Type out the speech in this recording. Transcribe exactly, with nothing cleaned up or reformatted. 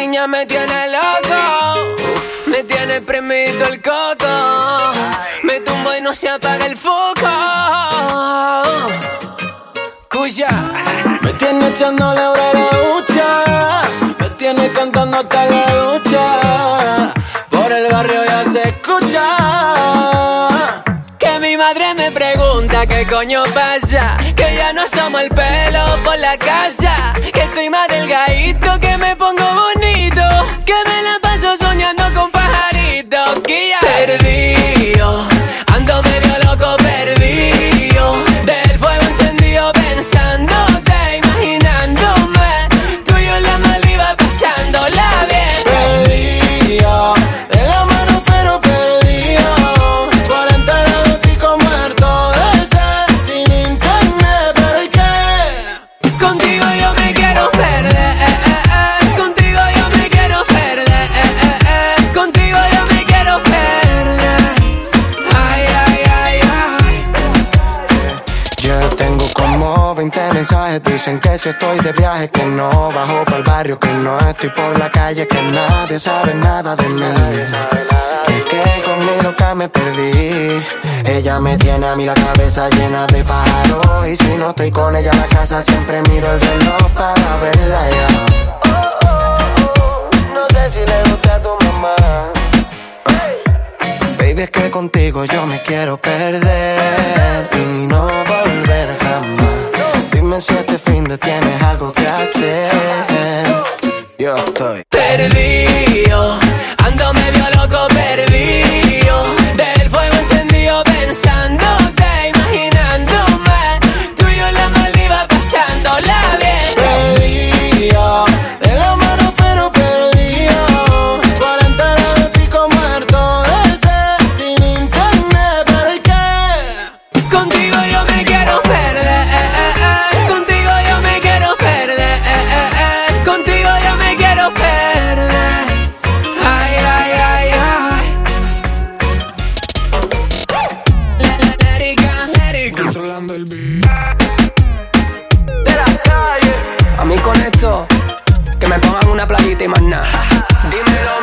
niña me tiene loco, me tiene premido el coco, me tumbo y no se apaga el foco. Cuya. Me tiene echándole ahora la ducha, me tiene cantando hasta la ducha, por el barrio ya se escucha. Que mi madre me pregunta qué coño pasa, que ya no somos el pelo por la casa, que estoy más delgadito, que me pongo bonito, que me la paso soñando con pajaritos. Que ya perdido, ando medio loco perdido, del fuego encendido pensándote, imaginándome, tú y yo en la Maldiva pasándola bien. Perdido, de la mano pero perdido, cuarenta grados pico muerto de sed, sin internet, pero ¿y qué? Contigo yo me quiero perder, eh, eh, eh. Contigo yo me quiero perder, eh, eh, eh. Contigo yo me quiero perder. Ay, ay, ay, ay. Yo tengo como veinte mensajes, dicen que si estoy de viaje, que no bajo para el barrio, que no estoy por la calle, que nadie sabe nada de mí. Es que con mi loca me perdí, ella me tiene a mí la cabeza llena de pájaros, y si no estoy con ella en la casa siempre miro el reloj para verla ya. No sé si le gusta a tu mamá. Baby, es que contigo yo me quiero perder y no volver jamás. Dime si este fin de tienes algo que hacer. Yo estoy Perdido, ando medio loco perdido, del fuego encendido pensándote, imaginándome, tú y yo en la Maldiva pasándola bien. perdido, de la mano pero perdido, cuarenta grados pico muerto de sed, sin internet, pero ¿y qué? Contigo yo me quiero perder, eh, eh, eh. Contigo yo me quiero perder, eh, eh, eh. Contigo yo me quiero perder. Ay, ay, ay, ay. Let it go, let it go. Controlando el beat. De la calle. A mí con esto, que me pongan una plaquita y más nada. Dímelo,